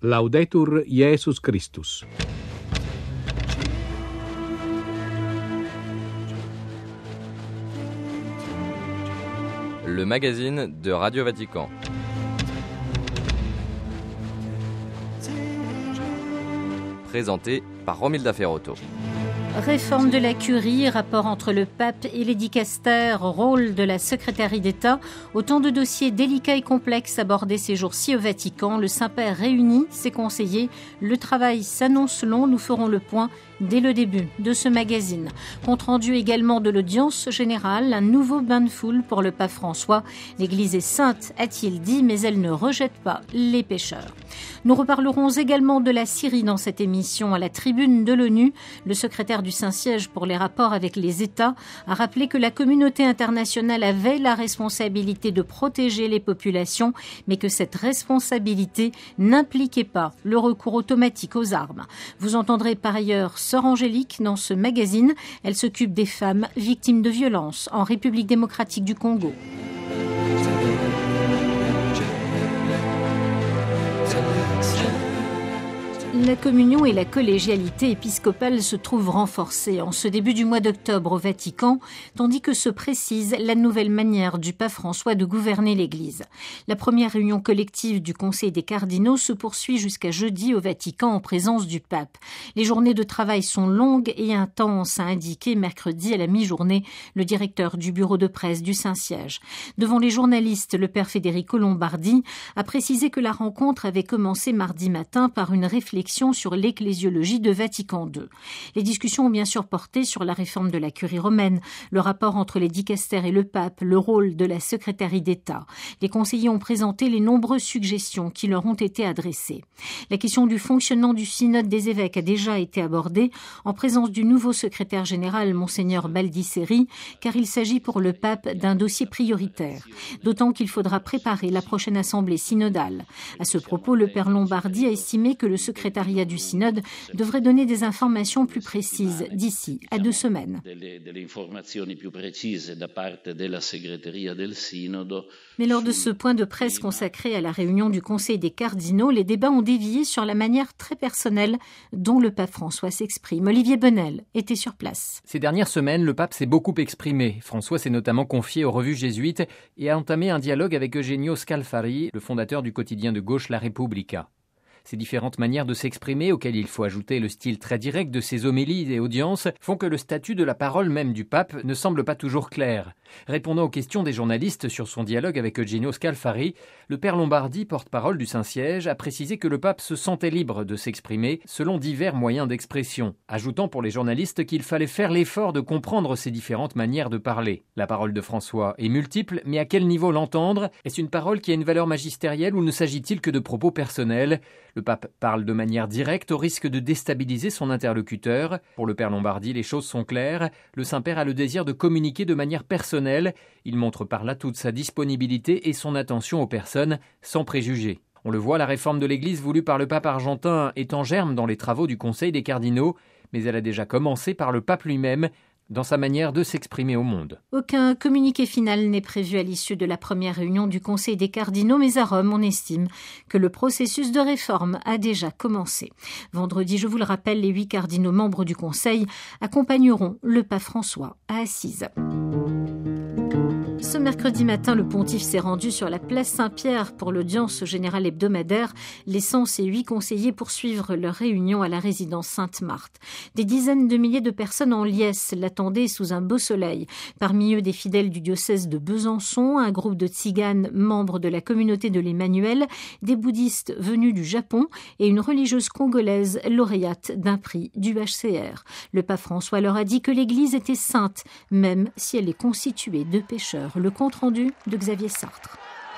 Laudetur Jesus Christus. Le magazine de Radio Vatican. Présenté par Romilda Ferrotto. Réforme de la curie, rapport entre le pape et les dicastères, rôle de la secrétaire d'État, autant de dossiers délicats et complexes abordés ces jours-ci au Vatican. Le Saint-Père réunit ses conseillers. Le travail s'annonce long, nous ferons le point dès le début de ce magazine. Compte rendu également de l'audience générale, un nouveau bain de foule pour le pape François. L'Église est sainte, a-t-il dit, mais elle ne rejette pas les pécheurs. Nous reparlerons également de la Syrie dans cette émission. À la tribune de l'ONU, le secrétaire du Saint-Siège pour les rapports avec les États a rappelé que la communauté internationale avait la responsabilité de protéger les populations, mais que cette responsabilité n'impliquait pas le recours automatique aux armes. Vous entendrez par ailleurs Sœur Angélique dans ce magazine. Elle s'occupe des femmes victimes de violences en République démocratique du Congo. La communion et la collégialité épiscopale se trouvent renforcées en ce début du mois d'octobre au Vatican, tandis que se précise la nouvelle manière du pape François de gouverner l'Église. La première réunion collective du Conseil des cardinaux se poursuit jusqu'à jeudi au Vatican en présence du pape. Les journées de travail sont longues et intenses, a indiqué mercredi à la mi-journée le directeur du bureau de presse du Saint-Siège. Devant les journalistes, le père Federico Lombardi a précisé que la rencontre avait commencé mardi matin par une réflexion sur l'ecclésiologie de Vatican II. Les discussions ont bien sûr porté sur la réforme de la curie romaine, le rapport entre les dicastères et le pape, le rôle de la secrétaire d'État. Les conseillers ont présenté les nombreuses suggestions qui leur ont été adressées. La question du fonctionnement du synode des évêques a déjà été abordée en présence du nouveau secrétaire général, Monseigneur Baldisseri, car il s'agit pour le pape d'un dossier prioritaire, d'autant qu'il faudra préparer la prochaine assemblée synodale. À ce propos, le père Lombardi a estimé que le secrétariat du synode devrait donner des informations plus précises d'ici à 2 semaines. Mais lors de ce point de presse consacré à la réunion du Conseil des cardinaux, les débats ont dévié sur la manière très personnelle dont le pape François s'exprime. Olivier Bonnel était sur place. Ces dernières semaines, le pape s'est beaucoup exprimé. François s'est notamment confié aux revues jésuites et a entamé un dialogue avec Eugenio Scalfari, le fondateur du quotidien de gauche La Repubblica. Ces différentes manières de s'exprimer, auxquelles il faut ajouter le style très direct de ses homélies et audiences, font que le statut de la parole même du pape ne semble pas toujours clair. Répondant aux questions des journalistes sur son dialogue avec Eugenio Scalfari, le père Lombardi, porte-parole du Saint-Siège, a précisé que le pape se sentait libre de s'exprimer selon divers moyens d'expression, ajoutant pour les journalistes qu'il fallait faire l'effort de comprendre ces différentes manières de parler. La parole de François est multiple, mais à quel niveau l'entendre ? Est-ce une parole qui a une valeur magistérielle ou ne s'agit-il que de propos personnels ? Le pape parle de manière directe au risque de déstabiliser son interlocuteur. Pour le père Lombardi, les choses sont claires. Le Saint-Père a le désir de communiquer de manière personnelle. Il montre par là toute sa disponibilité et son attention aux personnes, sans préjugés. On le voit, la réforme de l'Église voulue par le pape argentin est en germe dans les travaux du Conseil des cardinaux, mais elle a déjà commencé par le pape lui-même, dans sa manière de s'exprimer au monde. Aucun communiqué final n'est prévu à l'issue de la première réunion du Conseil des cardinaux, mais à Rome, on estime que le processus de réforme a déjà commencé. Vendredi, je vous le rappelle, les 8 cardinaux membres du Conseil accompagneront le pape François à Assise. Ce mercredi matin, le pontife s'est rendu sur la place Saint-Pierre pour l'audience générale hebdomadaire, laissant ses 8 conseillers poursuivre leur réunion à la résidence Sainte-Marthe. Des dizaines de milliers de personnes en liesse l'attendaient sous un beau soleil. Parmi eux, des fidèles du diocèse de Besançon, un groupe de tziganes membres de la communauté de l'Emmanuel, des bouddhistes venus du Japon et une religieuse congolaise lauréate d'un prix du HCR. Le pape François leur a dit que l'Église était sainte, même si elle est constituée de pécheurs. Le compte-rendu de Xavier Sartre.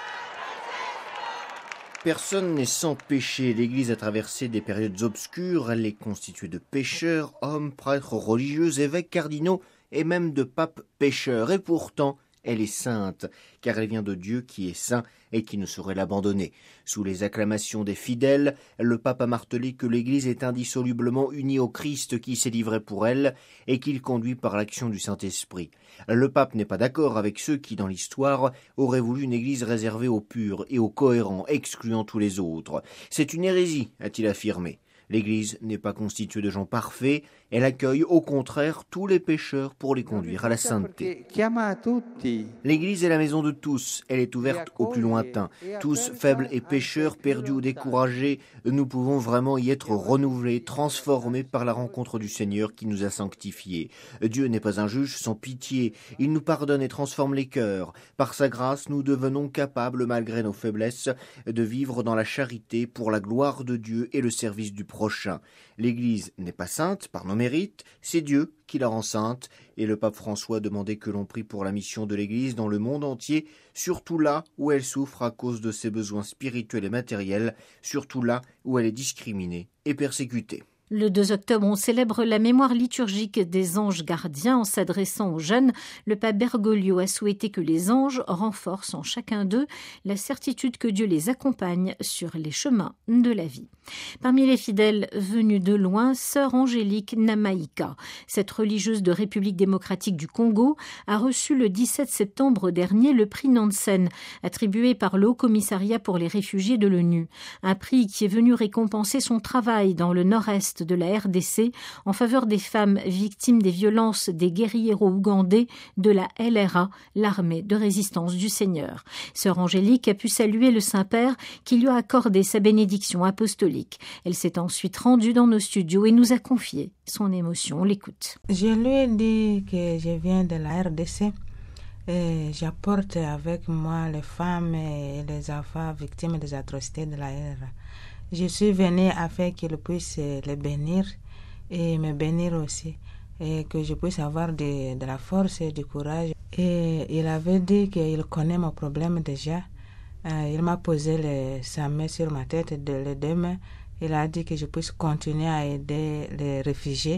Personne n'est sans péché. L'Église a traversé des périodes obscures. Elle est constituée de pécheurs, hommes, prêtres, religieux, évêques, cardinaux et même de papes pécheurs. Et pourtant, elle est sainte, car elle vient de Dieu qui est saint et qui ne saurait l'abandonner. Sous les acclamations des fidèles, le pape a martelé que l'Église est indissolublement unie au Christ qui s'est livré pour elle et qu'il conduit par l'action du Saint-Esprit. Le pape n'est pas d'accord avec ceux qui, dans l'histoire, auraient voulu une Église réservée aux purs et aux cohérents, excluant tous les autres. C'est une hérésie, a-t-il affirmé. L'Église n'est pas constituée de gens parfaits, elle accueille au contraire tous les pécheurs pour les conduire à la sainteté. L'Église est la maison de tous, elle est ouverte aux plus lointains. Tous, faibles et pécheurs, perdus ou découragés, nous pouvons vraiment y être renouvelés, transformés par la rencontre du Seigneur qui nous a sanctifiés. Dieu n'est pas un juge sans pitié, il nous pardonne et transforme les cœurs. Par sa grâce, nous devenons capables, malgré nos faiblesses, de vivre dans la charité pour la gloire de Dieu et le service du prochain. L'Église n'est pas sainte par nos mérites, c'est Dieu qui la rend sainte, et le pape François demandait que l'on prie pour la mission de l'Église dans le monde entier, surtout là où elle souffre à cause de ses besoins spirituels et matériels, surtout là où elle est discriminée et persécutée. Le 2 octobre, on célèbre la mémoire liturgique des anges gardiens. En s'adressant aux jeunes, le pape Bergoglio a souhaité que les anges renforcent en chacun d'eux la certitude que Dieu les accompagne sur les chemins de la vie. Parmi les fidèles venus de loin, sœur Angélique Namaïka, cette religieuse de République démocratique du Congo, a reçu le 17 septembre dernier le prix Nansen, attribué par le Haut-Commissariat pour les réfugiés de l'ONU. Un prix qui est venu récompenser son travail dans le nord-est de la RDC en faveur des femmes victimes des violences des guérilleros ougandais de la LRA, l'armée de résistance du Seigneur. Sœur Angélique a pu saluer le Saint-Père qui lui a accordé sa bénédiction apostolique. Elle s'est ensuite rendue dans nos studios et nous a confié son émotion. On l'écoute. Je lui ai dit que je viens de la RDC et j'apporte avec moi les femmes et les enfants victimes des atrocités de la LRA. Je suis venue afin qu'il puisse les bénir et me bénir aussi, et que je puisse avoir de la force et du courage. Et il avait dit qu'il connaît mon problème déjà. Il m'a posé sa main sur ma tête, les deux mains. Il a dit que je puisse continuer à aider les réfugiés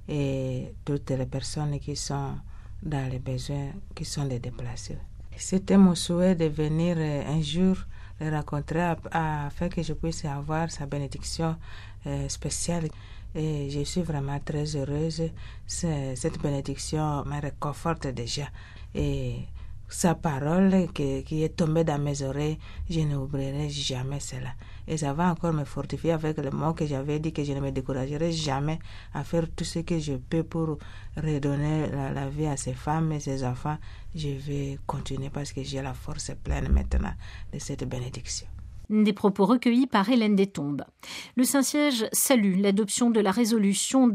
et toutes les personnes qui sont dans les besoins, qui sont des déplacés. C'était mon souhait de venir un jour le rencontrer afin que je puisse avoir sa bénédiction spéciale. Et je suis vraiment très heureuse. Cette bénédiction me réconforte déjà. Et sa parole qui est tombée dans mes oreilles, je n'oublierai jamais cela. Et ça va encore me fortifier avec le mot que j'avais dit, que je ne me découragerai jamais à faire tout ce que je peux pour redonner la vie à ces femmes et ces enfants. Je vais continuer parce que j'ai la force pleine maintenant de cette bénédiction. Des propos recueillis par Hélène Destombes. Le Saint-Siège salue l'adoption de la résolution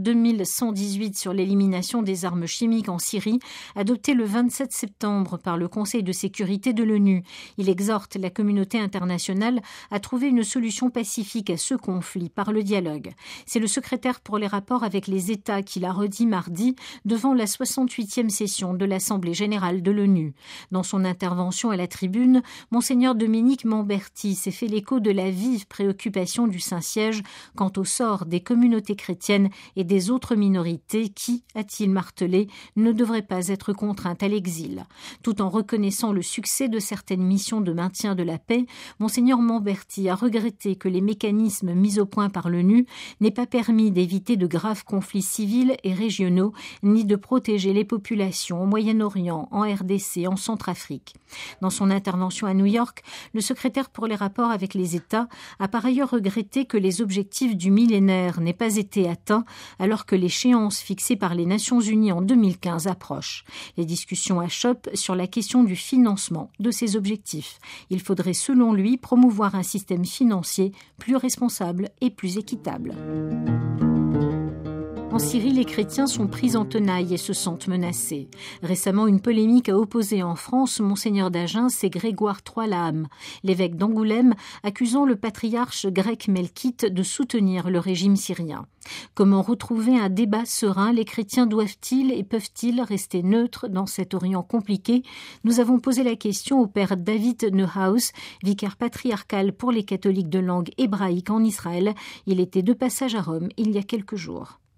2118 sur l'élimination des armes chimiques en Syrie, adoptée le 27 septembre par le Conseil de sécurité de l'ONU. Il exhorte la communauté internationale à trouver une solution pacifique à ce conflit par le dialogue. C'est le secrétaire pour les rapports avec les États qui l'a redit mardi devant la 68e session de l'Assemblée générale de l'ONU. Dans son intervention à la tribune, Monseigneur Dominique Mamberti s'est fait l'écho de la vive préoccupation du Saint-Siège quant au sort des communautés chrétiennes et des autres minorités qui, a-t-il martelé, ne devraient pas être contraintes à l'exil. Tout en reconnaissant le succès de certaines missions de maintien de la paix, Monseigneur Mamberti a regretté que les mécanismes mis au point par l'ONU n'aient pas permis d'éviter de graves conflits civils et régionaux, ni de protéger les populations au Moyen-Orient, en RDC, en Centrafrique. Dans son intervention à New York, le secrétaire pour les rapports avec les États a par ailleurs regretté que les objectifs du millénaire n'aient pas été atteints alors que l'échéance fixée par les Nations Unies en 2015 approche. Les discussions achoppent sur la question du financement de ces objectifs. Il faudrait, selon lui, promouvoir un système financier plus responsable et plus équitable. En Syrie, les chrétiens sont pris en tenaille et se sentent menacés. Récemment, une polémique a opposé en France Monseigneur d'Agen et Grégoire Troyes-Laham, l'évêque d'Angoulême, accusant le patriarche grec melkite de soutenir le régime syrien. Comment retrouver un débat serein? Les chrétiens doivent-ils et peuvent-ils rester neutres dans cet Orient compliqué? Nous avons posé la question au père David Neuhaus, vicaire patriarcal pour les catholiques de langue hébraïque en Israël. Il était de passage à Rome il y a quelques jours.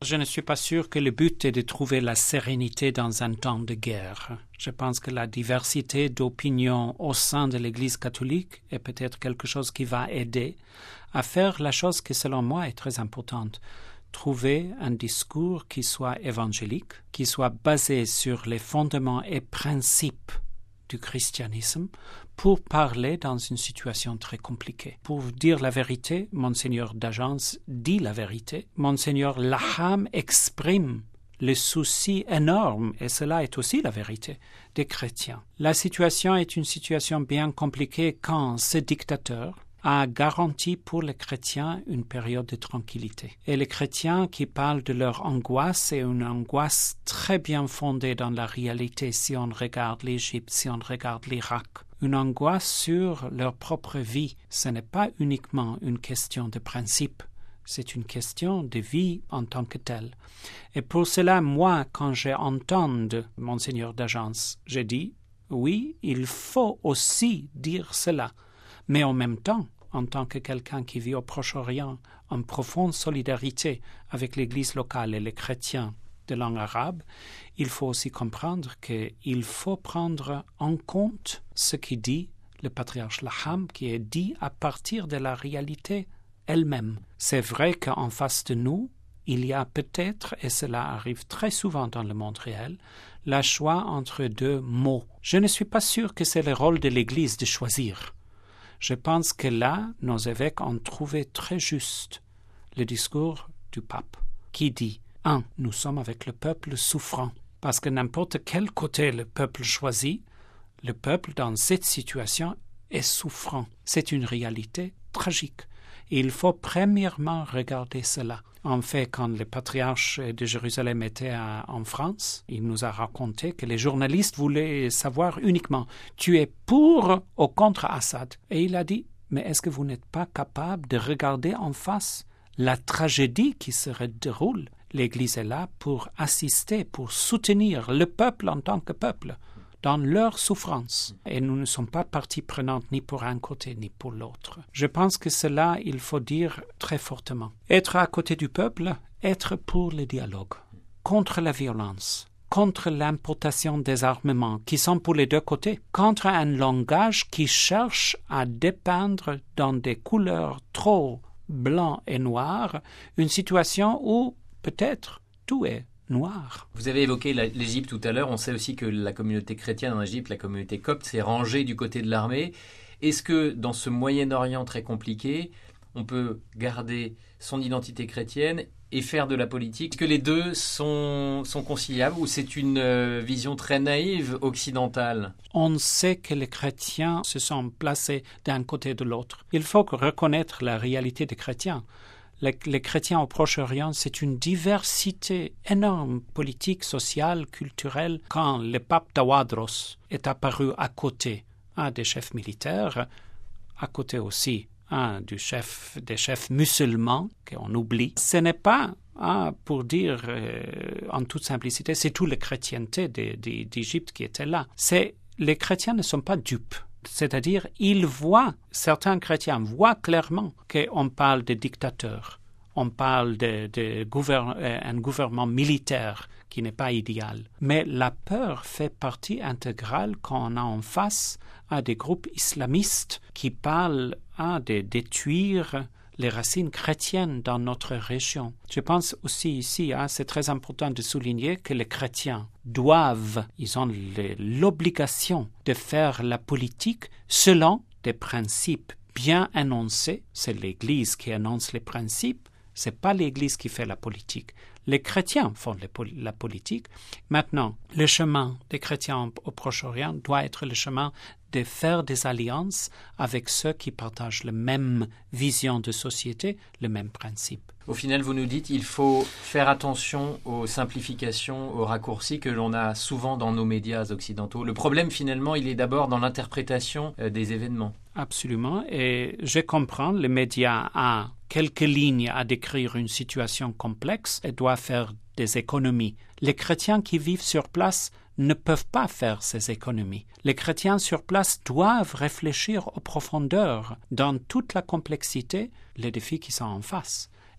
Je ne suis pas sûr que le but est de trouver la sérénité dans un temps de guerre. Je pense que la diversité d'opinions au sein de l'Église catholique est peut-être quelque chose qui va aider à faire la chose qui, selon moi, est très importante. Trouver un discours qui soit évangélique, qui soit basé sur les fondements et principes du christianisme pour parler dans une situation très compliquée. Pour dire la vérité, Monseigneur d'Agence dit la vérité. Monseigneur Laham exprime le souci énorme, et cela est aussi la vérité, des chrétiens. La situation est une situation bien compliquée quand ce dictateur a garanti pour les chrétiens une période de tranquillité. Et les chrétiens qui parlent de leur angoisse, c'est une angoisse très bien fondée dans la réalité si on regarde l'Égypte, si on regarde l'Irak. Une angoisse sur leur propre vie. Ce n'est pas uniquement une question de principe, c'est une question de vie en tant que telle. Et pour cela, moi, quand j'ai entendu Monseigneur d'Agence, j'ai dit, oui, il faut aussi dire cela. Mais en même temps, en tant que quelqu'un qui vit au Proche-Orient, en profonde solidarité avec l'Église locale et les chrétiens de langue arabe, il faut aussi comprendre qu'il faut prendre en compte ce qui dit le patriarche Laham, qui est dit à partir de la réalité elle-même. C'est vrai qu'en face de nous, il y a peut-être, et cela arrive très souvent dans le monde réel, le choix entre deux mots. Je ne suis pas sûr que c'est le rôle de l'Église de choisir. Je pense que là, nos évêques ont trouvé très juste le discours du pape, qui dit, 1. Nous sommes avec le peuple souffrant, parce que n'importe quel côté le peuple choisit, le peuple dans cette situation est souffrant. C'est une réalité tragique. Et il faut premièrement regarder cela. En fait, quand le patriarche de Jérusalem était en France, il nous a raconté que les journalistes voulaient savoir uniquement « Tu es pour ou contre Assad ?» Et il a dit « Mais est-ce que vous n'êtes pas capable de regarder en face la tragédie qui se déroule ?» L'Église est là pour assister, pour soutenir le peuple en tant que peuple dans leur souffrance. Et nous ne sommes pas partie prenante ni pour un côté ni pour l'autre. Je pense que cela, il faut dire très fortement. Être à côté du peuple, être pour le dialogue, contre la violence, contre l'importation des armements qui sont pour les deux côtés, contre un langage qui cherche à dépeindre dans des couleurs trop blanc et noir une situation où peut-être tout est noir. Vous avez évoqué l'Égypte tout à l'heure. On sait aussi que la communauté chrétienne en Égypte, la communauté copte, s'est rangée du côté de l'armée. Est-ce que dans ce Moyen-Orient très compliqué, on peut garder son identité chrétienne et faire de la politique? Est-ce que les deux sont conciliables ou c'est une vision très naïve occidentale? On sait que les chrétiens se sont placés d'un côté de l'autre. Il faut reconnaître la réalité des chrétiens. Les chrétiens au Proche-Orient, c'est une diversité énorme, politique, sociale, culturelle. Quand le pape Tawadros est apparu à côté des chefs militaires, à côté aussi des chefs musulmans qu'on oublie, ce n'est pas pour dire en toute simplicité, c'est toute la chrétienté d'Égypte qui était là. Les chrétiens ne sont pas dupes. C'est-à-dire, certains chrétiens voient clairement qu'on parle de dictateurs, on parle d'un gouvernement militaire qui n'est pas idéal. Mais la peur fait partie intégrale quand on a en face des groupes islamistes qui parlent de détruire les racines chrétiennes dans notre région. Je pense aussi ici, c'est très important de souligner que les chrétiens ils ont l'obligation de faire la politique selon des principes bien énoncés. C'est l'Église qui énonce les principes, c'est pas l'Église qui fait la politique. Les chrétiens font la politique. Maintenant, le chemin des chrétiens au Proche-Orient doit être le chemin de faire des alliances avec ceux qui partagent la même vision de société, le même principe. Au final, vous nous dites qu'il faut faire attention aux simplifications, aux raccourcis que l'on a souvent dans nos médias occidentaux. Le problème, finalement, il est d'abord dans l'interprétation des événements. Absolument. Et je comprends, les médias ont quelques lignes à décrire une situation complexe et doivent faire des économies. Les chrétiens qui vivent sur place ne peuvent pas faire ces économies. Les chrétiens sur place doivent réfléchir aux profondeurs, dans toute la complexité, les défis qui sont en face.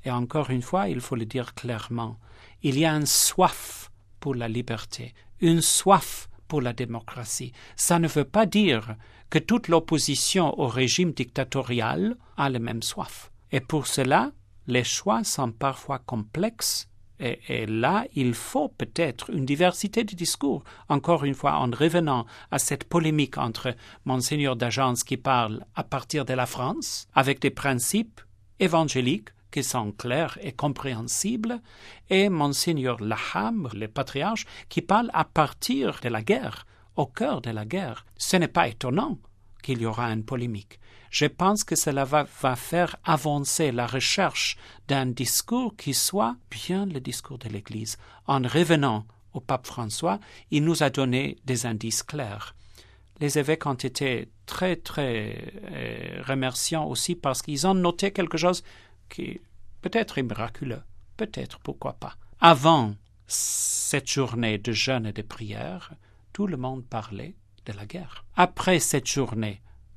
Et encore une fois, il faut le dire clairement, il y a une soif pour la liberté, une soif pour la démocratie. Ça ne veut pas dire que toute l'opposition au régime dictatorial a la même soif. Et pour cela, les choix sont parfois complexes. Et là, il faut peut-être une diversité de discours. Encore une fois, en revenant à cette polémique entre Monseigneur d'Agence qui parle à partir de la France, avec des principes évangéliques qui sont clairs et compréhensibles, et Monseigneur Laham, le patriarche, qui parle à partir de la guerre, au cœur de la guerre. Ce n'est pas étonnant qu'il y aura une polémique. Je pense que cela va faire avancer la recherche d'un discours qui soit bien le discours de l'Église. En revenant au pape François, il nous a donné des indices clairs. Les évêques ont été très, très remerciants aussi parce qu'ils ont noté quelque chose qui peut-être est miraculeux, peut-être, pourquoi pas. Avant cette journée de jeûne et de prière, tout le monde parlait de la guerre. Après cette journée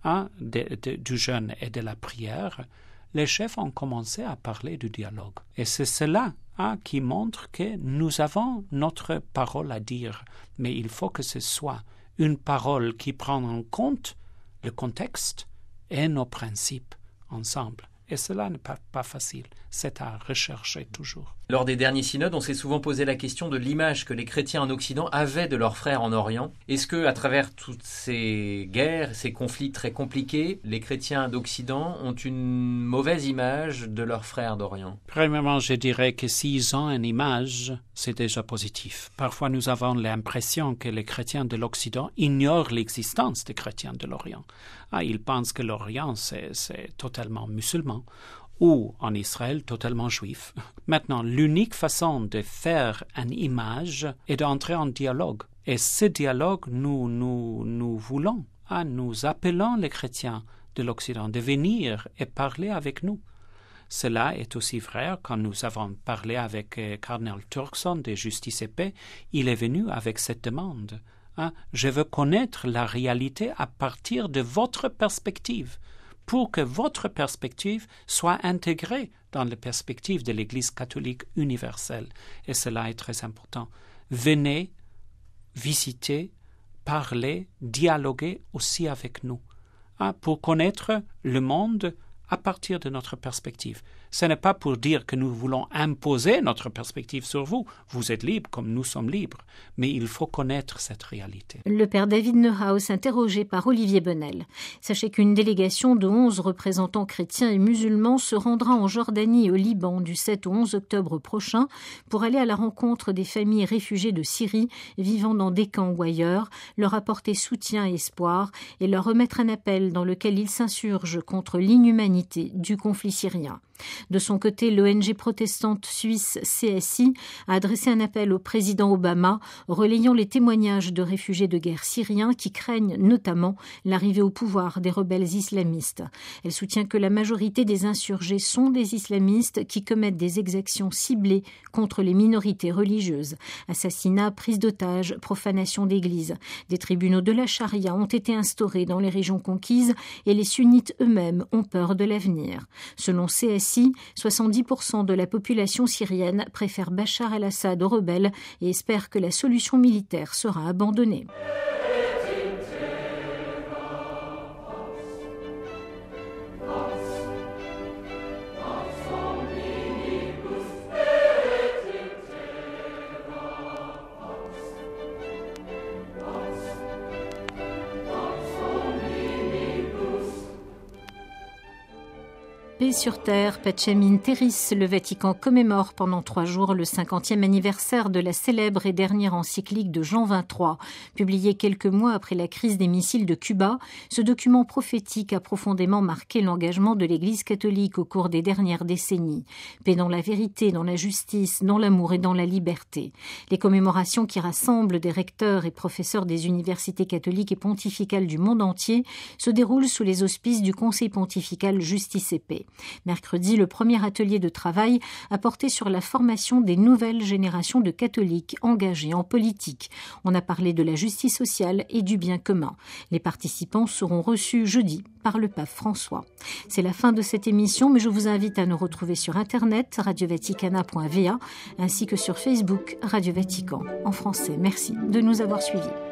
du jeûne et de la prière, les chefs ont commencé à parler du dialogue. Et c'est cela qui montre que nous avons notre parole à dire, mais il faut que ce soit une parole qui prend en compte le contexte et nos principes ensemble. Et cela n'est pas facile, c'est à rechercher toujours. Lors des derniers synodes, on s'est souvent posé la question de l'image que les chrétiens en Occident avaient de leurs frères en Orient. Est-ce que, à travers toutes ces guerres, ces conflits très compliqués, les chrétiens d'Occident ont une mauvaise image de leurs frères d'Orient? Premièrement, je dirais que s'ils ont une image, c'est déjà positif. Parfois, nous avons l'impression que les chrétiens de l'Occident ignorent l'existence des chrétiens de l'Orient. Ils pensent que l'Orient, c'est totalement musulman, ou en Israël, totalement juif. Maintenant, l'unique façon de faire une image est d'entrer en dialogue. Et ce dialogue, nous voulons, nous appelons les chrétiens de l'Occident de venir et parler avec nous. Cela est aussi vrai quand nous avons parlé avec Cardinal Turkson de Justice et Paix. Il est venu avec cette demande. Je veux connaître la réalité à partir de votre perspective, pour que votre perspective soit intégrée dans la perspective de l'Église catholique universelle. Et cela est très important. Venez visiter, parler, dialoguer aussi avec nous, pour connaître le monde à partir de notre perspective. Ce n'est pas pour dire que nous voulons imposer notre perspective sur vous. Vous êtes libre comme nous sommes libres. Mais il faut connaître cette réalité. Le père David Neuhaus, interrogé par Olivier Bonnel. Sachez qu'une délégation de 11 représentants chrétiens et musulmans se rendra en Jordanie et au Liban du 7 au 11 octobre prochain pour aller à la rencontre des familles réfugiées de Syrie vivant dans des camps ou ailleurs, leur apporter soutien et espoir et leur remettre un appel dans lequel ils s'insurgent contre l'inhumanité du conflit syrien. De son côté, l'ONG protestante suisse CSI a adressé un appel au président Obama, relayant les témoignages de réfugiés de guerre syriens qui craignent notamment l'arrivée au pouvoir des rebelles islamistes. Elle soutient que la majorité des insurgés sont des islamistes qui commettent des exactions ciblées contre les minorités religieuses. Assassinats, prises d'otages, profanation d'églises. Des tribunaux de la charia ont été instaurés dans les régions conquises et les sunnites eux-mêmes ont peur de l'avenir. Selon CSI, 70% de la population syrienne préfère Bachar el-Assad aux rebelles et espère que la solution militaire sera abandonnée. Paix sur terre, Pacem in terris, le Vatican commémore pendant 3 jours le 50e anniversaire de la célèbre et dernière encyclique de Jean XXIII. Publié quelques mois après la crise des missiles de Cuba, ce document prophétique a profondément marqué l'engagement de l'Église catholique au cours des dernières décennies. Paix dans la vérité, dans la justice, dans l'amour et dans la liberté. Les commémorations qui rassemblent des recteurs et professeurs des universités catholiques et pontificales du monde entier se déroulent sous les auspices du Conseil pontifical Justice et Paix. Mercredi, le premier atelier de travail a porté sur la formation des nouvelles générations de catholiques engagés en politique. On a parlé de la justice sociale et du bien commun. Les participants seront reçus jeudi par le pape François. C'est la fin de cette émission, mais je vous invite à nous retrouver sur Internet, radiovaticana.va, ainsi que sur Facebook, Radio Vatican en français. Merci de nous avoir suivis.